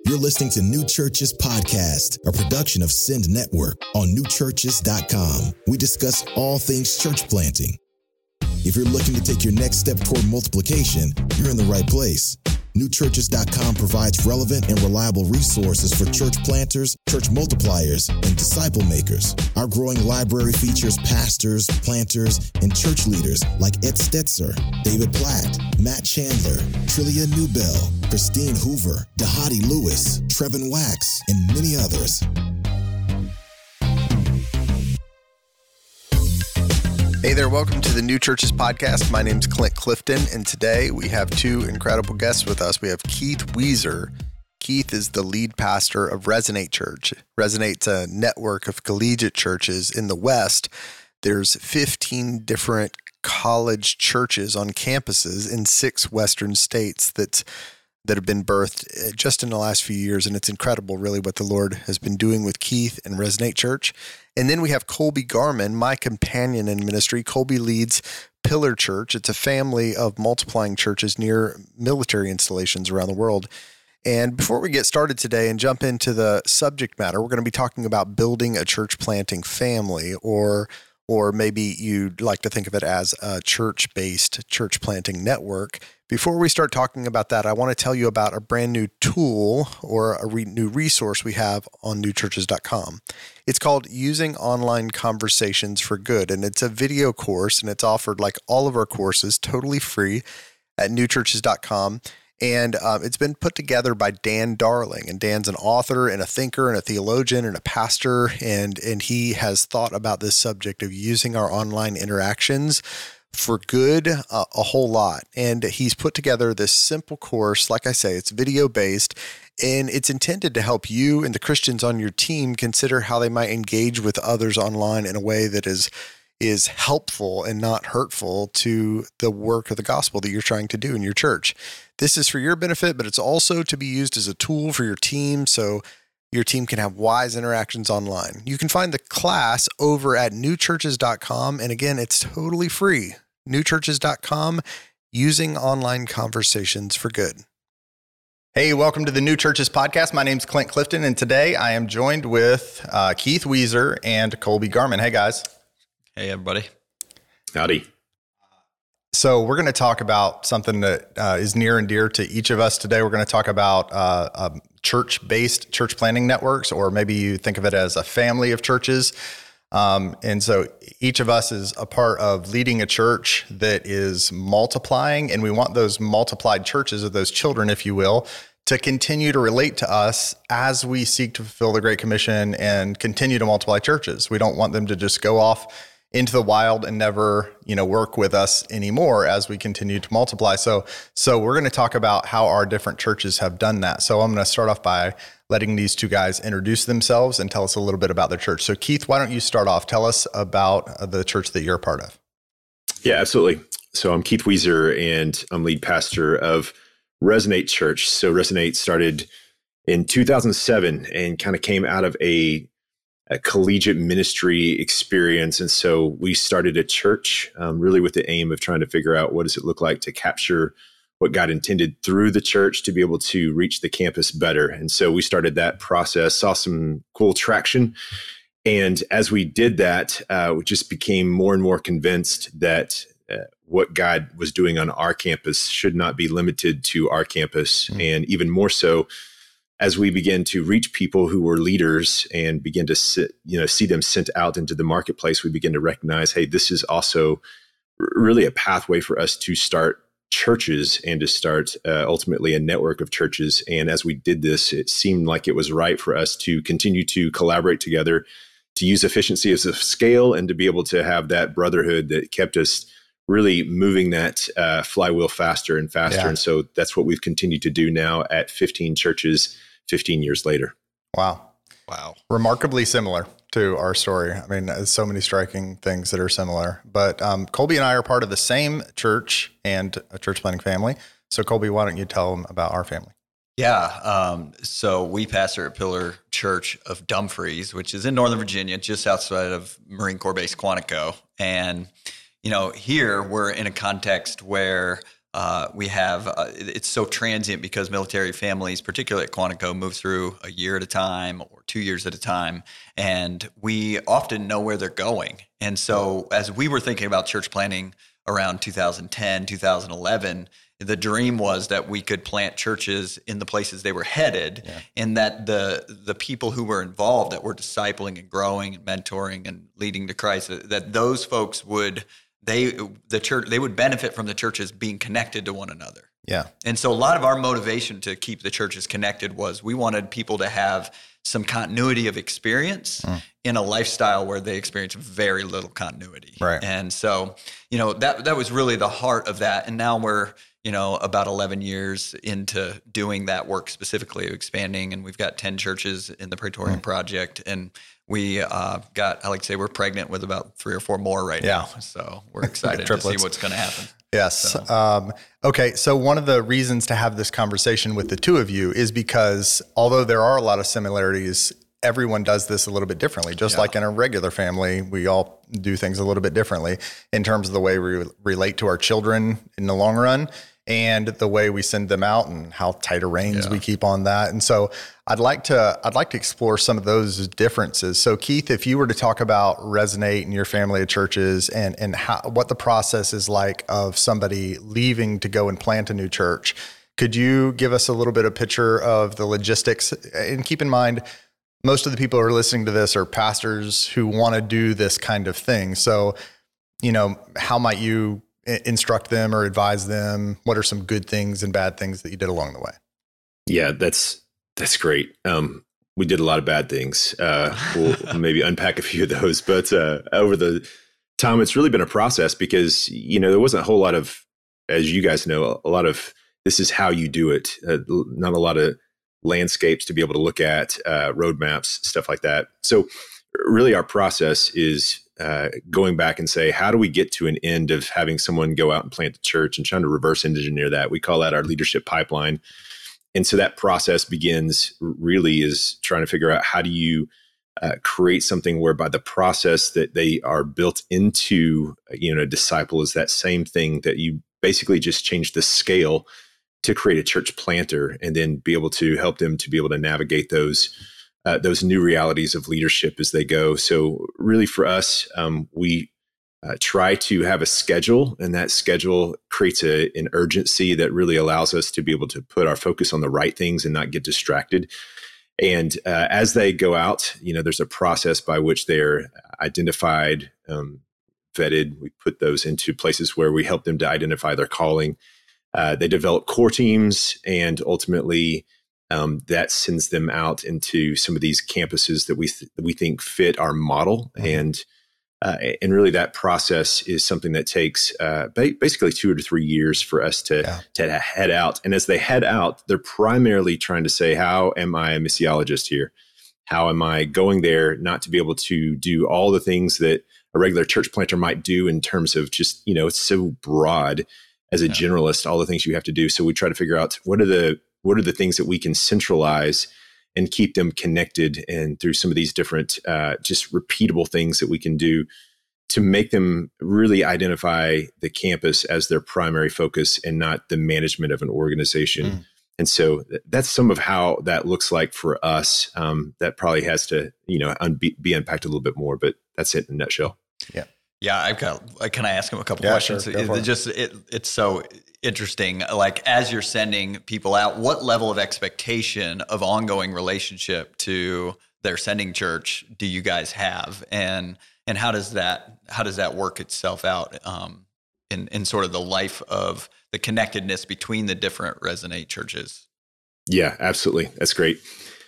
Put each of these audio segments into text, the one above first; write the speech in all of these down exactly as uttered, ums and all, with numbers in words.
You're listening to New Churches Podcast, a production of Send Network on new churches dot com. We discuss all things church planting. If you're looking to take your next step toward multiplication, you're in the right place. new churches dot com provides relevant and reliable resources for church planters, church multipliers, and disciple makers. Our growing library features pastors, planters, and church leaders like Ed Stetzer, David Platt, Matt Chandler, Trillia Newbell, Christine Hoover, Dahadi Lewis, Trevin Wax, and many others. Hey there, welcome to the New Churches Podcast. My name's Clint Clifton, and today we have two incredible guests with us. We have Keith Weiser. Keith is the lead pastor of Resonate Church. Resonate's a network of collegiate churches in the West. There's fifteen different college churches on campuses in six Western states that's that have been birthed just in the last few years. And it's incredible, really, what the Lord has been doing with Keith and Resonate Church. And then we have Colby Garman, my companion in ministry. Colby leads Pillar Church. It's a family of multiplying churches near military installations around the world. And before we get started today and jump into the subject matter, we're going to be talking about building a church planting family, or or maybe you'd like to think of it as a church-based church planting network. Before we start talking about that, I want to tell you about a brand new tool or a re- new resource we have on new churches dot com. It's called Using Online Conversations for Good, and it's a video course, and it's offered like all of our courses totally free at new churches dot com. And um, it's been put together by Dan Darling, and Dan's an author and a thinker and a theologian and a pastor, and and he has thought about this subject of using our online interactions for good uh, a whole lot. And he's put together this simple course. Like I say, it's video-based, and it's intended to help you and the Christians on your team consider how they might engage with others online in a way that is is helpful and not hurtful to the work of the gospel that you're trying to do in your church. This is for your benefit, but it's also to be used as a tool for your team so your team can have wise interactions online. You can find the class over at new churches dot com, and again, it's totally free. new churches dot com, Using Online Conversations for Good. Hey, welcome to the New Churches Podcast. My name's Clint Clifton, and today I am joined with uh, Keith Weiser and Colby Garman. Hey, guys. Hey, everybody. Howdy. So we're going to talk about something that uh, is near and dear to each of us today. We're going to talk about uh, um, church-based church planting networks, or maybe you think of it as a family of churches. Um, and so each of us is a part of leading a church that is multiplying, and we want those multiplied churches, or those children, if you will, to continue to relate to us as we seek to fulfill the Great Commission and continue to multiply churches. We don't want them to just go off into the wild and never, you know, work with us anymore as we continue to multiply. So, so we're going to talk about how our different churches have done that. So I'm going to start off by letting these two guys introduce themselves and tell us a little bit about their church. So Keith, why don't you start off? Tell us about the church that you're a part of. Yeah, absolutely. So I'm Keith Weiser, and I'm lead pastor of Resonate Church. So Resonate started in two thousand seven and kind of came out of a a collegiate ministry experience. And so we started a church um, really with the aim of trying to figure out what does it look like to capture what God intended through the church to be able to reach the campus better. And so we started that process, saw some cool traction. And as we did that, uh, we just became more and more convinced that uh, what God was doing on our campus should not be limited to our campus. Mm-hmm. And even more so, as we begin to reach people who were leaders and begin to sit, you know, see them sent out into the marketplace, we begin to recognize, hey, this is also really a pathway for us to start churches and to start uh, ultimately a network of churches. And as we did this, it seemed like it was right for us to continue to collaborate together, to use efficiency as a scale, and to be able to have that brotherhood that kept us really moving that uh, flywheel faster and faster. Yeah. And so that's what we've continued to do now at fifteen churches, fifteen years later. Wow. Wow. Remarkably similar to our story. I mean, there's so many striking things that are similar. But um, Colby and I are part of the same church and a church planting family. So Colby, why don't you tell them about our family? Yeah. Um, so we pastor at Pillar Church of Dumfries, which is in Northern Virginia, just outside of Marine Corps Base Quantico. And, you know, here we're in a context where Uh, we have, uh, it's so transient because military families, particularly at Quantico, move through a year at a time or two years at a time. And we often know where they're going. And so as we were thinking about church planting around two thousand ten, two thousand eleven, the dream was that we could plant churches in the places they were headed, yeah. and that the the people who were involved, that were discipling and growing and mentoring and leading to Christ, that those folks would, they the church they would benefit from the churches being connected to one another. Yeah. And so a lot of our motivation to keep the churches connected was we wanted people to have some continuity of experience mm. in a lifestyle where they experience very little continuity. Right. And so, you know, that that was really the heart of that. And now we're, you know, about eleven years into doing that work, specifically expanding, and we've got ten churches in the Praetorian mm. Project, and we uh, got, I like to say, we're pregnant with about three or four more right yeah. now. So we're excited to see what's going to happen. Yes. So. Um, okay. So one of the reasons to have this conversation with the two of you is because although there are a lot of similarities, everyone does this a little bit differently. Just yeah. like in a regular family, we all do things a little bit differently in terms of the way we relate to our children in the long run, and the way we send them out and how tight a reins yeah. we keep on that. And so I'd like to I'd like to explore some of those differences. So Keith, if you were to talk about Resonate and your family of churches and and how, what the process is like of somebody leaving to go and plant a new church, could you give us a little bit of picture of the logistics? And keep in mind, most of the people who are listening to this are pastors who want to do this kind of thing. So, you know, how might you instruct them or advise them? What are some good things and bad things that you did along the way? Yeah, that's that's great. Um, we did a lot of bad things. Uh, we'll maybe unpack a few of those, but uh, over the time, it's really been a process because, you know, there wasn't a whole lot of, as you guys know, a lot of this is how you do it. Uh, not a lot of landscapes to be able to look at, uh, roadmaps, stuff like that. So really our process is uh, going back and say, how do we get to an end of having someone go out and plant a church and trying to reverse engineer that? We call that our leadership pipeline. And so that process begins really is trying to figure out how do you uh, create something whereby the process that they are built into, you know, a disciple is that same thing that you basically just change the scale to create a church planter and then be able to help them to be able to navigate those uh, those new realities of leadership as they go. So really for us, um, we uh, try to have a schedule, and that schedule creates a, an urgency that really allows us to be able to put our focus on the right things and not get distracted. And uh, as they go out, you know, there's a process by which they're identified, um, vetted. We put those into places where we help them to identify their calling. Uh, they develop core teams, and ultimately um, that sends them out into some of these campuses that we th- we think fit our model. Mm-hmm. And uh, and really that process is something that takes uh, ba- basically two to three years for us to, yeah. to head out. And as they head out, they're primarily trying to say, how am I a missiologist here? How am I going there not to be able to do all the things that a regular church planter might do in terms of just, you know, it's so broad as a yeah. generalist, all the things you have to do. So we try to figure out what are the what are the things that we can centralize and keep them connected, and through some of these different uh, just repeatable things that we can do to make them really identify the campus as their primary focus and not the management of an organization. Mm. And so that's some of how that looks like for us. Um, that probably has to, you know, un- be unpacked a little bit more, but that's it in a nutshell. Yeah. Yeah, I've got. Can I ask him a couple yeah, questions? Sure. It, it just it, it's so interesting. Like as you're sending people out, what level of expectation of ongoing relationship to their sending church do you guys have, and and how does that how does that work itself out um, in in sort of the life of the connectedness between the different Resonate churches? Yeah, absolutely. That's great.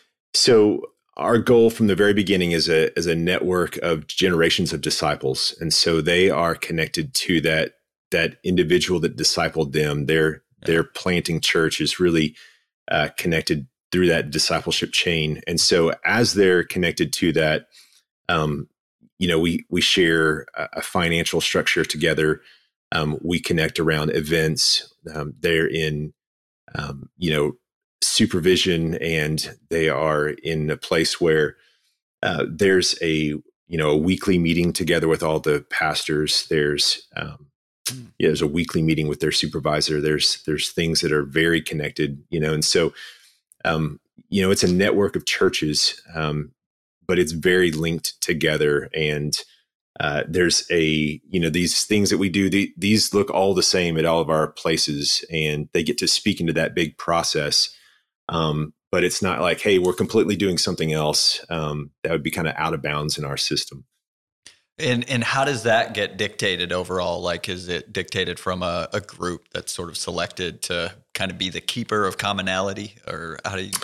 So our goal from the very beginning is a is a network of generations of disciples, and so they are connected to that that individual that discipled them. Their yeah. their planting church is really uh, connected through that discipleship chain, and so as they're connected to that, um, you know, we we share a, a financial structure together. Um, we connect around events. Um, they're in, um, you know. supervision, and they are in a place where uh, there's a you know a weekly meeting together with all the pastors. There's um, yeah, there's a weekly meeting with their supervisor. There's there's things that are very connected, you know, and so um, you know, it's a network of churches, um, but it's very linked together. And uh, there's a, you know, these things that we do, the, these look all the same at all of our places, and they get to speak into that big process. Um, but it's not like, hey, we're completely doing something else. Um, that would be kind of out of bounds in our system. And and how does that get dictated overall? Like, is it dictated from a, a group that's sort of selected to kind of be the keeper of commonality, or how do you?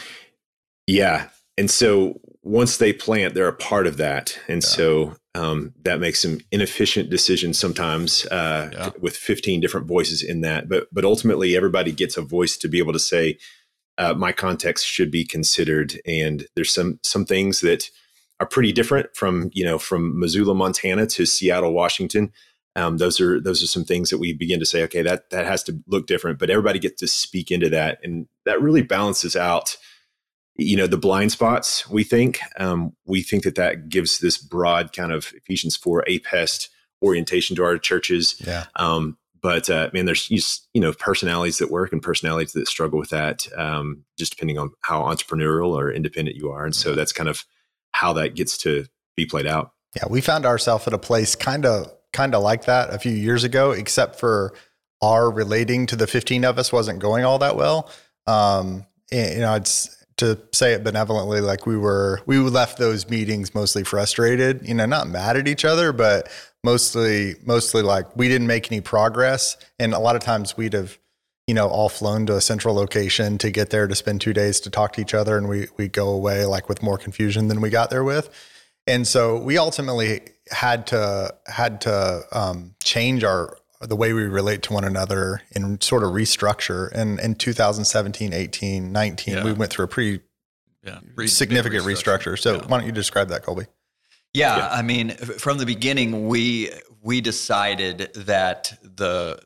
Yeah. And so once they plant, they're a part of that. And yeah. so um, that makes some inefficient decisions sometimes uh, yeah. with fifteen different voices in that. But but ultimately, everybody gets a voice to be able to say, uh, my context should be considered. And there's some some things that are pretty different from, you know, from Missoula, Montana to Seattle, Washington. Um, those are those are some things that we begin to say, okay, that that has to look different, but everybody gets to speak into that. And that really balances out, you know, the blind spots. We think um, we think that that gives this broad kind of Ephesians four APEST orientation to our churches. Yeah. Um, but uh, man, there's just, you know, personalities that work and personalities that struggle with that, um, just depending on how entrepreneurial or independent you are. And so that's kind of how that gets to be played out. Yeah, we found ourselves at a place kind of kind of like that a few years ago, except for our relating to the fifteen of us wasn't going all that well. Um, and, you know, it's to say it benevolently, like we were, we left those meetings mostly frustrated, you know, not mad at each other, but mostly, mostly like we didn't make any progress. And a lot of times we'd have, you know, all flown to a central location to get there to spend two days to talk to each other. And we, we go away like with more confusion than we got there with. And so we ultimately had to, had to um, change our, the way we relate to one another and sort of restructure. And in two thousand seventeen, eighteen, nineteen, yeah. we went through a pretty yeah. Re- significant restructure. restructure. So yeah. why don't you describe that, Colby? Yeah, yeah. I mean, from the beginning, we, we decided that the,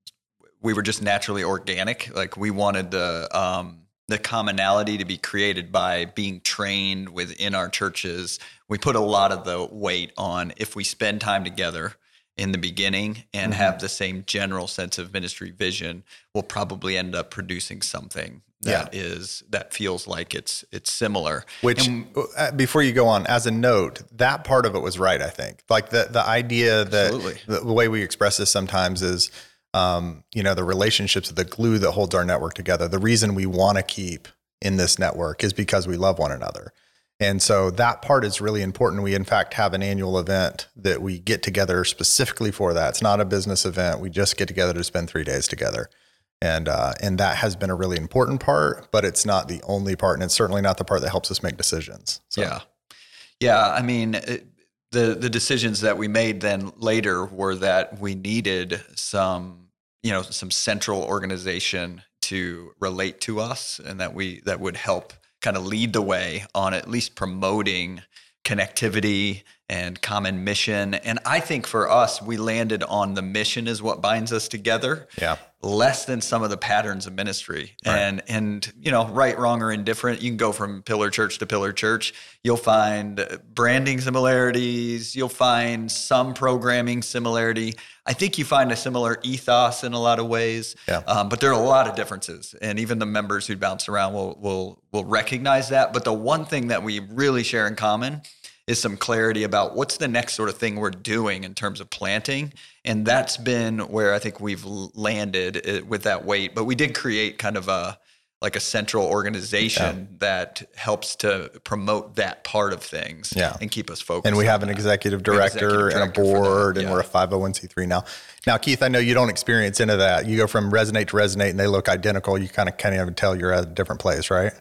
we were just naturally organic. Like we wanted the um, the commonality to be created by being trained within our churches. We put a lot of the weight on if we spend time together in the beginning and mm-hmm. have the same general sense of ministry vision, we'll probably end up producing something that yeah. is that feels like it's it's similar. Which, and, before you go on, as a note, that part of it was right. I think like the the idea that the, the way we express this sometimes is. Um, you know, the relationships are the glue that holds our network together. The reason we want to keep in this network is because we love one another. And so that part is really important. We, in fact, have an annual event that we get together specifically for that. It's not a business event. We just get together to spend three days together. And uh, and that has been a really important part, but it's not the only part. And it's certainly not the part that helps us make decisions. So. Yeah. Yeah. I mean, it, the the decisions that we made then later were that we needed some, you know, some central organization to relate to us, and that we that would help kind of lead the way on at least promoting connectivity and common mission. And I think for us, we landed on the mission is what binds us together. Yeah. Less than some of the patterns of ministry. Right. And, and, you know, right, wrong, or indifferent, you can go from pillar church to pillar church. You'll find branding similarities. You'll find some programming similarity. I think you find a similar ethos in a lot of ways, yeah. um, but there are a lot of differences. And even the members who bounce around will, will, will recognize that. But the one thing that we really share in common is some clarity about what's the next sort of thing we're doing in terms of planting. And that's been where I think we've landed with that weight. But we did create kind of a like a central organization yeah. that helps to promote that part of things yeah. and keep us focused. And we have an that. executive director, executive director and a board, yeah. and we're a five oh one c three now. Now, Keith, I know you don't experience into that. You go from Resonate to Resonate and they look identical. You kind of can't even tell you're at a different place, right?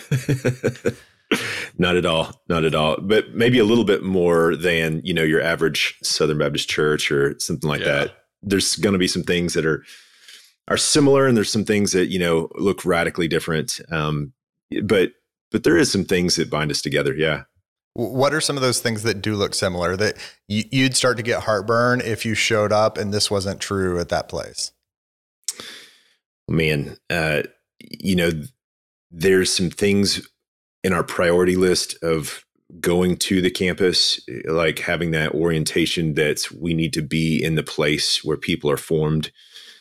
Not at all. Not at all. But maybe a little bit more than, you know, your average Southern Baptist church or something like yeah. that. There's going to be some things that are are similar, and there's some things that, you know, look radically different. Um, but but there is some things that bind us together. Yeah. What are some of those things that do look similar that you'd start to get heartburn if you showed up and this wasn't true at that place? Man, uh, you know, there's some things in our priority list of going to the campus, like having that orientation that we need to be in the place where people are formed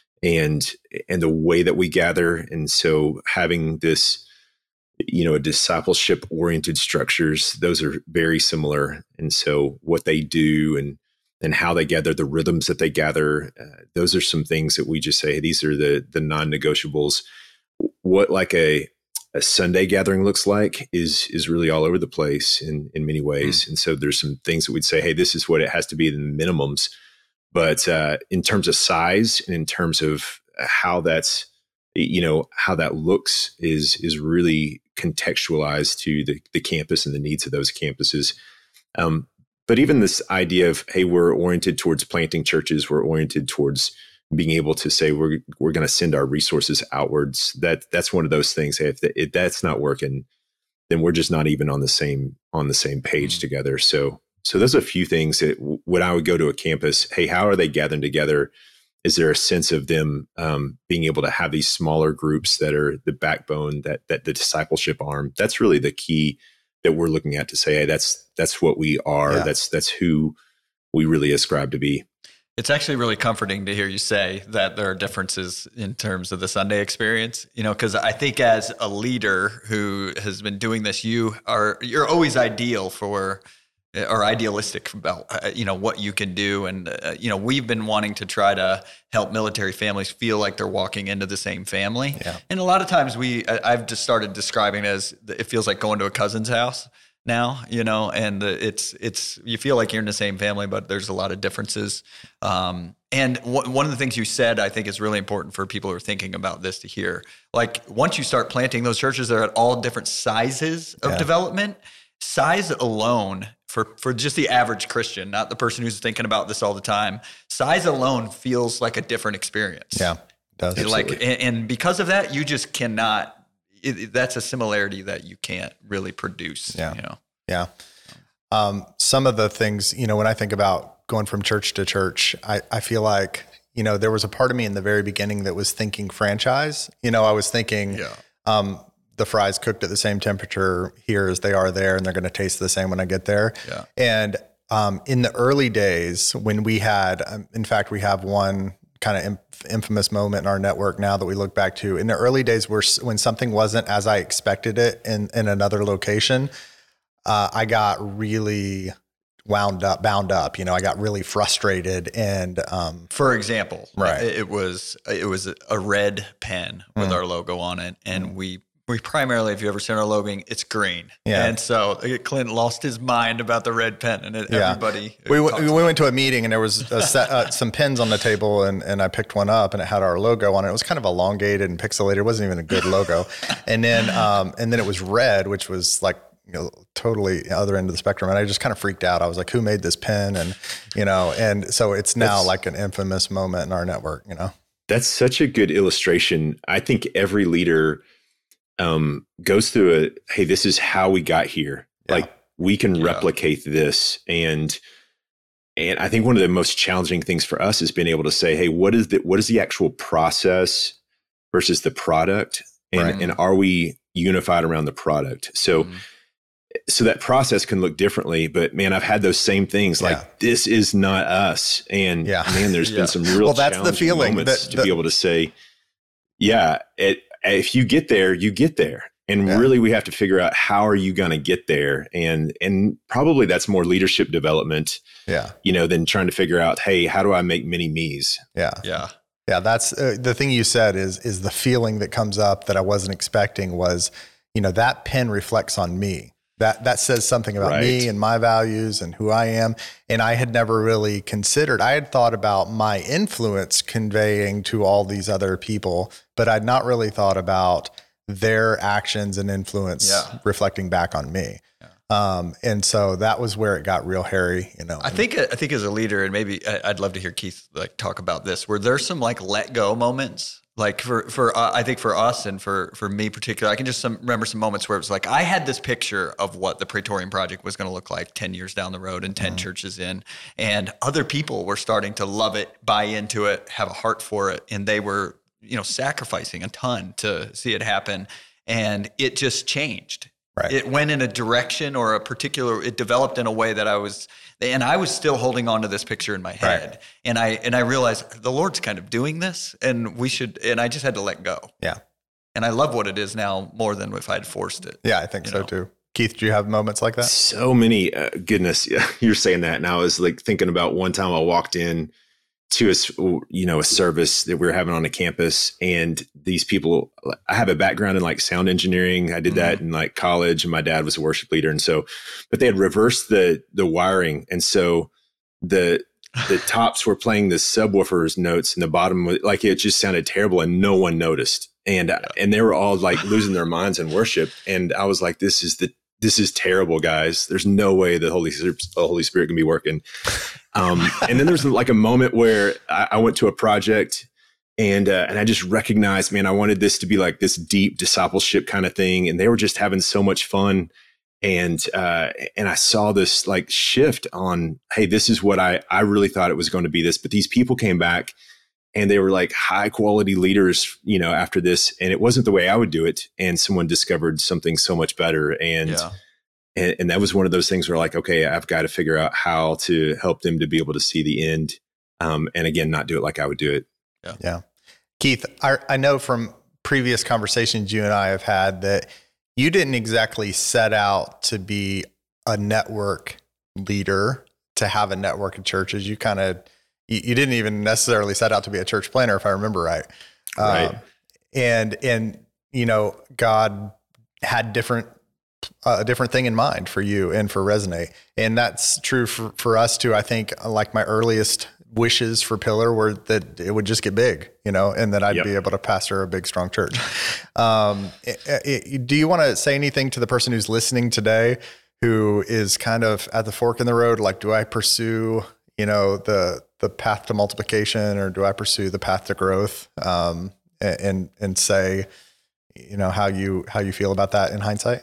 and and the way that we gather. And so having this, you know, discipleship oriented structures, those are very similar. And so what they do and and how they gather, the rhythms that they gather, uh, those are some things that we just say, hey, these are the the non-negotiables. What like a a Sunday gathering looks like is is really all over the place in in many ways. Mm. And so there's some things that we'd say, hey, this is what it has to be, the minimums. But uh, in terms of size and in terms of how that's, you know, how that looks is is really contextualized to the, the campus and the needs of those campuses. Um, but even this idea of, hey, we're oriented towards planting churches, we're oriented towards being able to say we're we're going to send our resources outwards. That that's one of those things. Hey, if, the, if that's not working, then we're just not even on the same on the same page mm-hmm. together. So so there's a few things that w- when I would go to a campus, hey, how are they gathering together? Is there a sense of them um, being able to have these smaller groups that are the backbone, that that the discipleship arm? That's really the key that we're looking at to say, hey, that's that's what we are. Yeah. That's that's who we really ascribe to be. It's actually really comforting to hear you say that there are differences in terms of the Sunday experience, you know, because I think as a leader who has been doing this, you are you're always ideal for or idealistic about, uh, you know, what you can do. And, uh, you know, we've been wanting to try to help military families feel like they're walking into the same family. Yeah. And a lot of times we, I've just started describing it as it feels like going to a cousin's house now, you know, and it's, it's, you feel like you're in the same family, but there's a lot of differences. Um, and w- one of the things you said, I think is really important for people who are thinking about this to hear, like once you start planting those churches, they're at all different sizes of yeah. development. Size alone for, for just the average Christian, not the person who's thinking about this all the time, size alone feels like a different experience. Yeah, it does. Like, and, and because of that, you just cannot, it, that's a similarity that you can't really produce. Yeah. You know? Yeah. Um, some of the things, you know, when I think about going from church to church, I, I feel like, you know, there was a part of me in the very beginning that was thinking franchise. You know, I was thinking, yeah. um, the fries cooked at the same temperature here as they are there, and they're going to taste the same when I get there. Yeah. And um, in the early days when we had, um, in fact, we have one kind of inf- infamous moment in our network now that we look back to. In the early days where when something wasn't as I expected it in, in another location, uh, I got really wound up, bound up. You know, I got really frustrated. And um, for example, right. it was it was a red pen with mm. our logo on it, and mm. we. We primarily, if you ever seen our logoing, it's green. Yeah. And so Clint lost his mind about the red pen, and it, yeah. everybody. We we went to a meeting, and there was a set, uh, some pens on the table, and, and I picked one up, and it had our logo on it. It was kind of elongated and pixelated. It wasn't even a good logo. and then um, and then it was red, which was like, you know, totally other end of the spectrum. And I just kind of freaked out. I was like, who made this pen? And, you know, and so it's now that's, like an infamous moment in our network, you know. That's such a good illustration. I think every leader Um, goes through a, hey, this is how we got here. Yeah. Like we can yeah. replicate this. And, and I think one of the most challenging things for us is being able to say, hey, what is the, what is the actual process versus the product? And, right. and are we unified around the product? So, mm-hmm. so that process can look differently, but man, I've had those same things yeah. like this is not us. And yeah. man, there's yeah. been some real well, that's the feeling moments that, to the, be able to say, yeah, it, if you get there, you get there. And yeah. really we have to figure out how are you going to get there? And, and probably that's more leadership development, yeah. you know, than trying to figure out, hey, how do I make mini me's? Yeah. Yeah. Yeah. That's uh, the thing you said is, is the feeling that comes up that I wasn't expecting was, you know, that pen reflects on me. That, that says something about right. me and my values and who I am. And I had never really considered, I had thought about my influence conveying to all these other people, but I'd not really thought about their actions and influence yeah. reflecting back on me. Yeah. Um, and so that was where it got real hairy, you know. I think, I think as a leader, and maybe I'd love to hear Keith like talk about this, were there some like let go moments? Like for, for uh, I think for us and for, for me particularly, I can just some, remember some moments where it was like, I had this picture of what the Praetorian Project was going to look like ten years down the road and ten mm-hmm. churches in, and other people were starting to love it, buy into it, have a heart for it. And they were, you know, sacrificing a ton to see it happen. And it just changed. Right. It went in a direction or a particular, it developed in a way that I was, and I was still holding on to this picture in my head. Right. And I, and I realized the Lord's kind of doing this and we should, and I just had to let go. Yeah. And I love what it is now more than if I'd forced it. Yeah, I think so know? too. Keith, do you have moments like that? So many, uh, goodness, yeah, you're saying that now. I was like thinking about one time I walked in to a, you know, a service that we were having on a campus, and these people, I have a background in like sound engineering. I did mm-hmm. that in like college, and my dad was a worship leader. And so, but they had reversed the, the wiring. And so the, the tops were playing the subwoofer's notes and the bottom was like, it just sounded terrible and no one noticed. And, yeah. and they were all like losing their minds in worship. And I was like, this is the, this is terrible, guys. There's no way the Holy Spirit, the Holy Spirit can be working. Um, and then there's like a moment where I, I went to a project and, uh, and I just recognized, man, I wanted this to be like this deep discipleship kind of thing. And they were just having so much fun. And, uh, and I saw this like shift on, hey, this is what I, I really thought it was going to be this, but these people came back and they were like high quality leaders, you know, after this, and it wasn't the way I would do it. And someone discovered something so much better. And, yeah. and, and that was one of those things where like, okay, I've got to figure out how to help them to be able to see the end. Um, and again, not do it like I would do it. Yeah. Yeah. Keith, I, I know from previous conversations you and I have had that you didn't exactly set out to be a network leader, to have a network of churches. You kind of, you, you didn't even necessarily set out to be a church planner, if I remember right. Right. Um, and, and, you know, God had different, uh, a different thing in mind for you and for Resonate. And that's true for, for us too. I think like my earliest wishes for Pillar were that it would just get big, you know, and that I'd yep. be able to pastor a big, strong church. Um, it, it, do you want to say anything to the person who's listening today who is kind of at the fork in the road? Like, do I pursue, you know, the, the path to multiplication, or do I pursue the path to growth? Um, and, and say, you know, how you, how you feel about that in hindsight?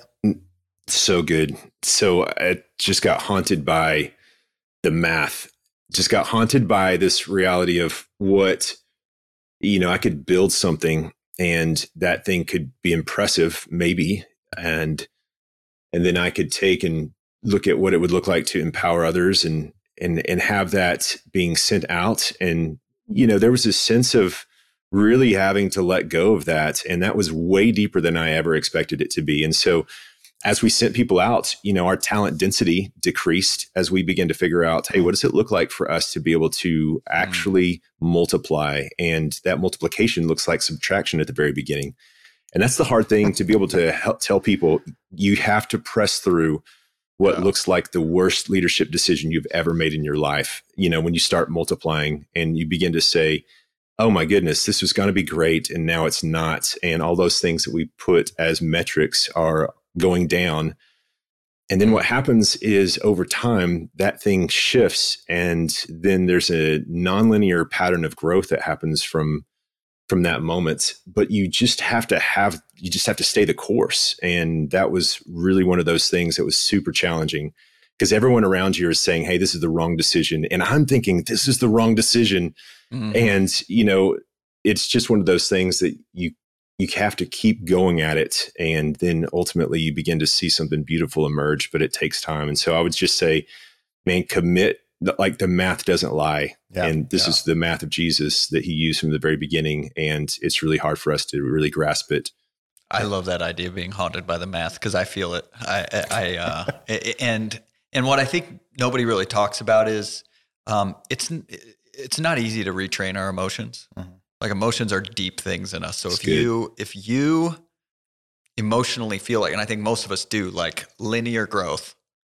So good. So I just got haunted by the math. Just got haunted by this reality of what, you know, I could build something and that thing could be impressive, maybe. And, and then I could take and look at what it would look like to empower others and, and, and have that being sent out. And, you know, there was this sense of really having to let go of that. And that was way deeper than I ever expected it to be. And so as we sent people out, you know, our talent density decreased as we began to figure out, hey, what does it look like for us to be able to actually mm. multiply? And that multiplication looks like subtraction at the very beginning. And that's the hard thing to be able to help tell people. You have to press through what yeah. looks like the worst leadership decision you've ever made in your life. You know, when you start multiplying and you begin to say, oh my goodness, this was going to be great, and now it's not. And all those things that we put as metrics are going down. And then what happens is over time, that thing shifts, and then there's a nonlinear pattern of growth that happens from, from that moment. But you just have to have, you just have to stay the course. And that was really one of those things that was super challenging, because everyone around you is saying, hey, this is the wrong decision. And I'm thinking, this is the wrong decision. Mm-hmm. And, you know, it's just one of those things that you, you have to keep going at it. And then ultimately you begin to see something beautiful emerge, but it takes time. And so I would just say, man, commit, like the math doesn't lie. Yeah, and this yeah. is the math of Jesus that he used from the very beginning. And it's really hard for us to really grasp it. I love that idea of being haunted by the math, because I feel it. I, I, uh, and, and what I think nobody really talks about is, um, it's, it's not easy to retrain our emotions. Mm-hmm. Like emotions are deep things in us. So That's if good. you, if you emotionally feel like, and I think most of us do, like linear growth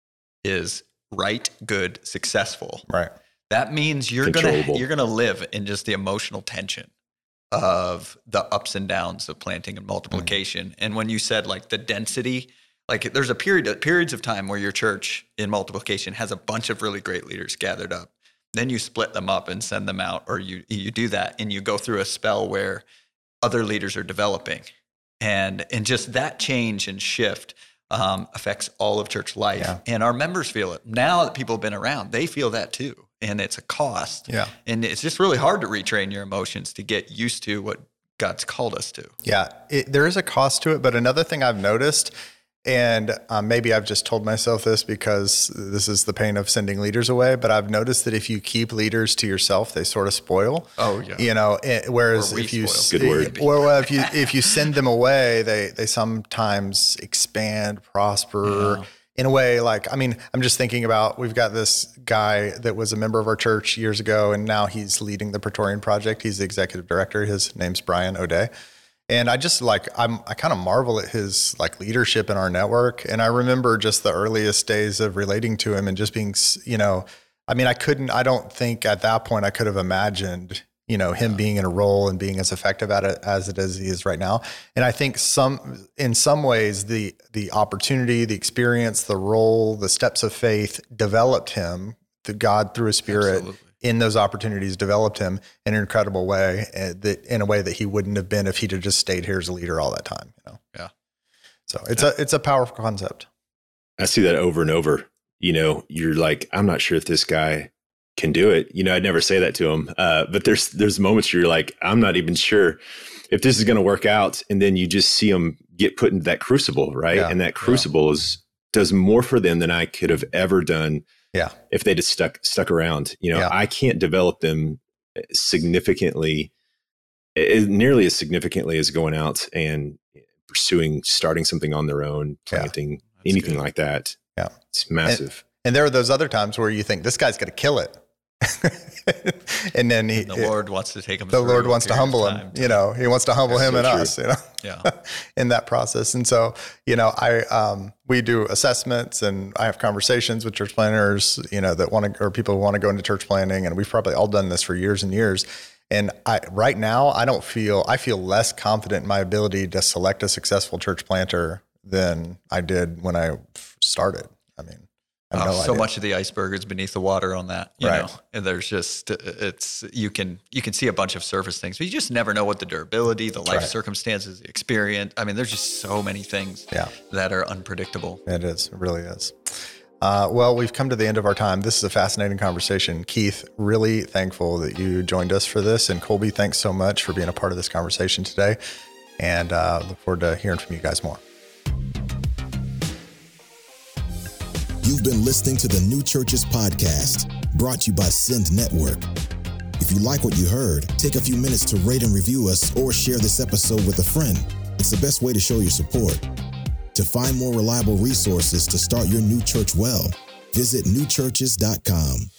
is right, good, successful. Right. That means you're going to, you're going to live in just the emotional tension of the ups and downs of planting and multiplication. Mm-hmm. And when you said like the density, like there's a period, periods of time where your church in multiplication has a bunch of really great leaders gathered up. Then you split them up and send them out, or you you do that and you go through a spell where other leaders are developing. And and just that change and shift um, affects all of church life. Yeah. And our members feel it. Now that people have been around, they feel that too. And it's a cost. Yeah. And it's just really hard to retrain your emotions to get used to what God's called us to. Yeah, it, there is a cost to it. But another thing I've noticed And um, maybe I've just told myself this because this is the pain of sending leaders away, but I've noticed that if you keep leaders to yourself, they sort of spoil. Oh yeah. You know, it, whereas if you Good word. well, if you if you send them away, they they sometimes expand, prosper. Yeah. In a way, like, I mean, I'm just thinking about, we've got this guy that was a member of our church years ago, and now he's leading the Praetorian Project. He's the executive director. His name's Brian O'Day. And I just like, I'm, I kind of marvel at his like leadership in our network. And I remember just the earliest days of relating to him and just being, you know, I mean, I couldn't, I don't think at that point I could have imagined, you know, him being in a role and being as effective at it as it is he is right now. And I think some, in some ways, the the opportunity, the experience, the role, the steps of faith developed him. The God through His Spirit Absolutely. In those opportunities developed him in an incredible way, uh, that in a way that he wouldn't have been if he'd have just stayed here as a leader all that time. You know. Yeah. So it's yeah. a it's a powerful concept. I see that over and over. You know, you're like, I'm not sure if this guy can do it. You know, I'd never say that to him. Uh, but there's, there's moments where you're like, I'm not even sure if this is going to work out. And then you just see them get put into that crucible. Right. Yeah, and that crucible yeah. is, does more for them than I could have ever done. Yeah. If they just stuck, stuck around, you know, yeah. I can't develop them significantly, nearly as significantly as going out and pursuing, starting something on their own, planting, yeah. anything good. Like that. Yeah. It's massive. And, and there are those other times where you think this guy's going to kill it. and then he, and the Lord wants to take him. The Lord wants to humble him. You know, He wants to humble him and us. You know, yeah. in that process. And so, you know, I um, we do assessments, and I have conversations with church planners. You know, that want to, or people who want to go into church planning, and we've probably all done this for years and years. And I right now, I don't feel I feel less confident in my ability to select a successful church planter than I did when I started. I mean. Oh, no so idea. much of the iceberg is beneath the water on that, you right. know, and there's just, it's, you can, you can see a bunch of surface things, but you just never know what the durability, the life right. circumstances, the experience. I mean, there's just so many things yeah. that are unpredictable. It is, it really is. Uh, well, we've come to the end of our time. This is a fascinating conversation. Keith, really thankful that you joined us for this. And Colby, thanks so much for being a part of this conversation today. And uh, look forward to hearing from you guys more. You've been listening to the New Churches Podcast, brought to you by Send Network. If you like what you heard, take a few minutes to rate and review us or share this episode with a friend. It's the best way to show your support. To find more reliable resources to start your new church well, visit new churches dot com.